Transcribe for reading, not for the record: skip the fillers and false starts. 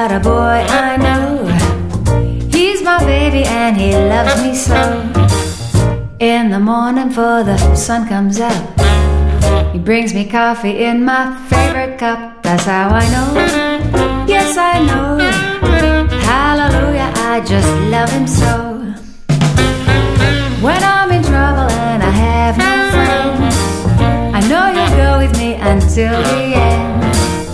about a boy I know. He's my baby and he loves me so. In the morning before the sun comes out, he brings me coffee in my favorite cup. That's how I know, yes I know. Hallelujah, I just love him so. When I'm in trouble and I have no friends, I know you'll go with me until the